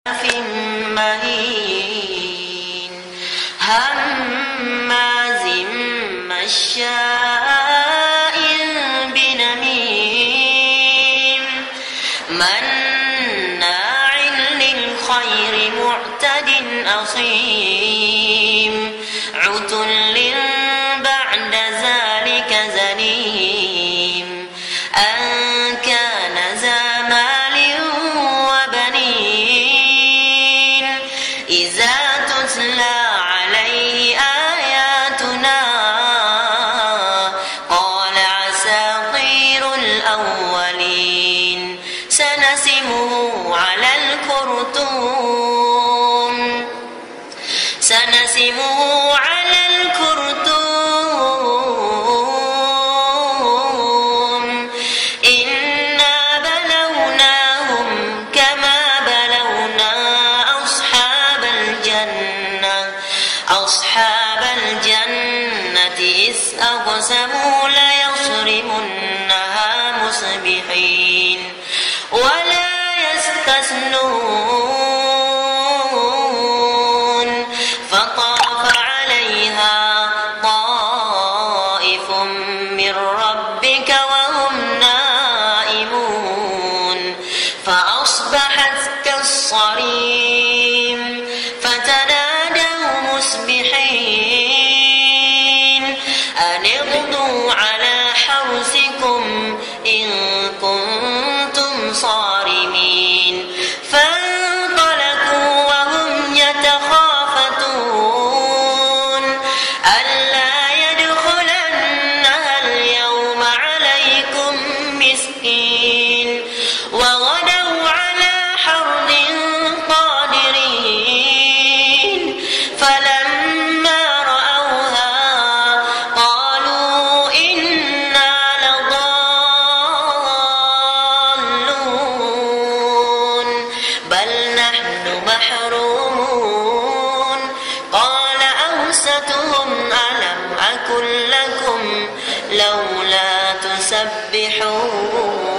مهين هماز مشاء بنميم مناع للخير معتد أثيم عتل بعد ذلك زنيم أن كان ذا مال وبنين إذا تتلى عليه آياتنا قال أساطير الأولين سنسمه على الخرطوم إنا بلوناهم كما بلونا أصحاب الجنة إذ أقسموا ليصرمنها مصبحين ولا يستثنون فطاف عليها طائف من ربك وهم نائمون فأصبحت كالصريم فتنادوا مصبحين أن اغدوا على حرثكم إن كنتم صارمين فانطلقوا وهم يتخافتون ألا يدخلنها اليوم عليكم مسكين وغدوا على حرد قادرين فلما رأوها قالوا إنا لضالون بل نحن محرومون قال أوسطهم ألم أقل لكم لولا تسبحون